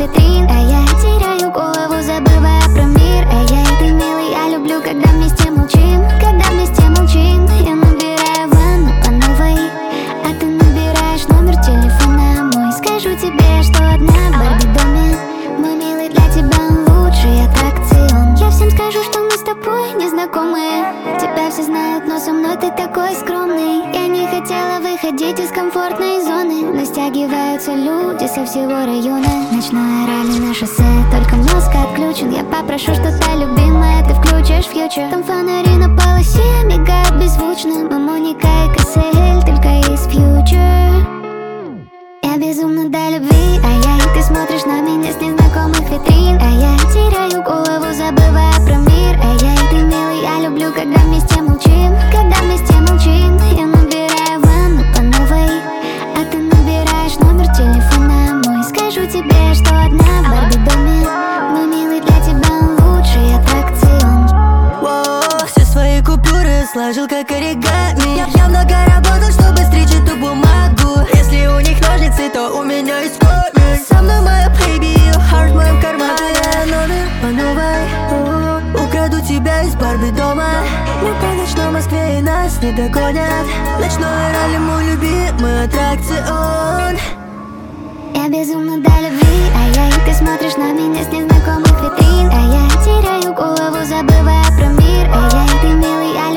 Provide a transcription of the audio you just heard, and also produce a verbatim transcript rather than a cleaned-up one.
витрин. А я теряю голову, забывая про мир. А я и ты, милый, я люблю, когда вместе молчим. Когда вместе молчим. Я набираю ванну по новой, а ты набираешь номер телефона мой. Скажу тебе, что одна в Барби-доме. Мой милый, для тебя лучший аттракцион. Я всем скажу, что мы с тобой незнакомые. Тебя все знают, но со мной ты такой скромный. Я не хотела выходить из комфортной зоны, но стягиваются люди со всего района. Ночное ралли на шоссе, только мозг отключен. Я попрошу что-то любимое, ты включишь фьючер. Там фонари на полосе мигают беззвучно. Моника и Кассель, только из фьючер. Я безумна до любви, а я и ты смотришь на меня с незнакомых витрин. А я теряю голову, забывая про мир. А я и ты, милый, я люблю, когда вместе молчим. Когда вместе молчим. Я набираю ванну по новой, а ты набираешь номер телефона мой. Скажу тебе, что одна в Барби-доме. Мой милый, для тебя лучший аттракцион. Воу, все свои купюры сложил как оригами. Я, я много работал, чтобы стричь эту бумагу. Если у них ножницы, то у меня есть комик. Со мной моя baby, heart в моем кармане. А я номер по новой. О, украду тебя из Барби-дома. Мы по ночной Москве и нас не догонят. Ночной ралли мой любимый аттракцион. Я безумна до любви, а я и ты смотришь на меня с незнакомых витрин. А я теряю голову, забывая про мир. А я и ты, милый, я